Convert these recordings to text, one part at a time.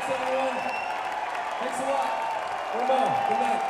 Thanks, everyone. Thanks a lot. One more. Good night.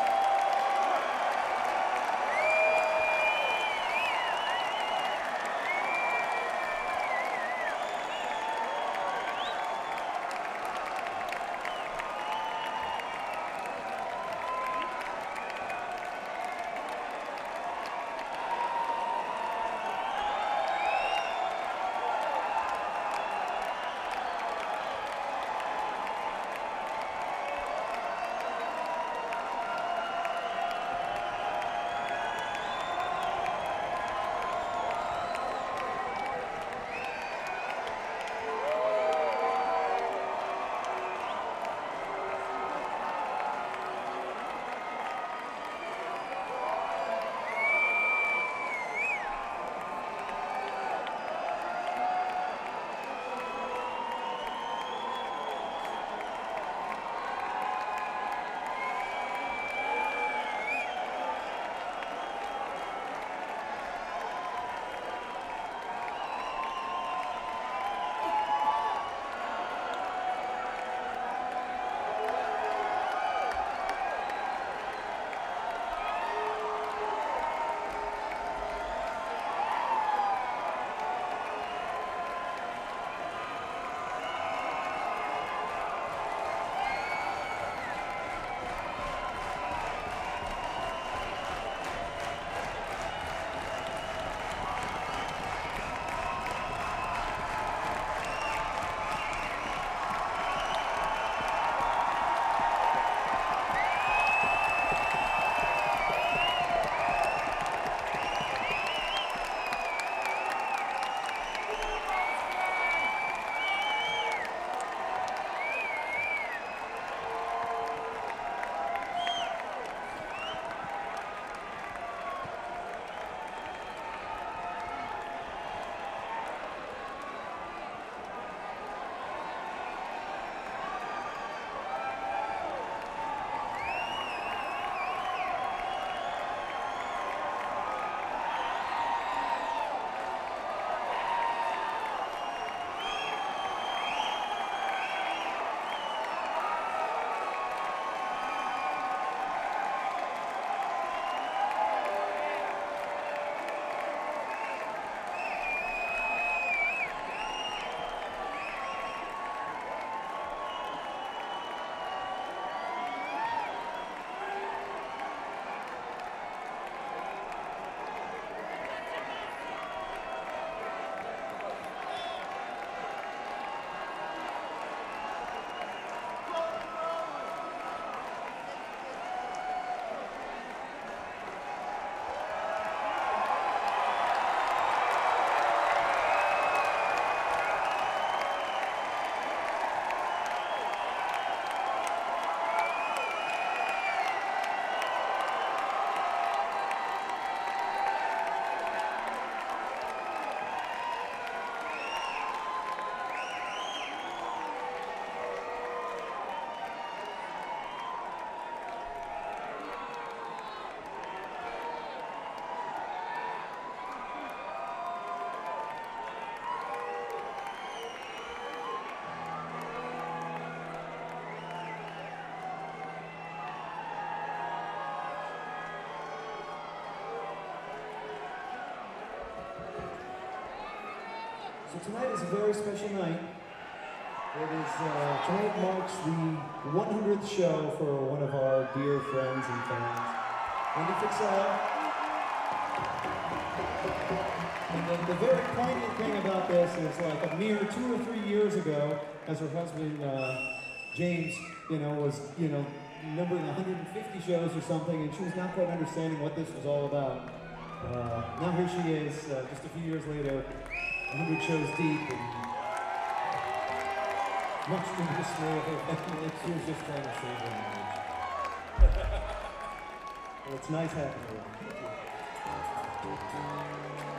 So tonight is a very special night. Tonight marks the 100th show for one of our dear friends and fans, Wendy Fixell. And the very poignant thing about this is like a mere 2 or 3 years ago, as her husband James, was, numbering 150 shows or something, and she was not quite understanding what this was all about. Now here she is, just a few years later, 100 shows deep, and much to the dismay of her family, she was just trying to save her marriage. Well, it's nice having her.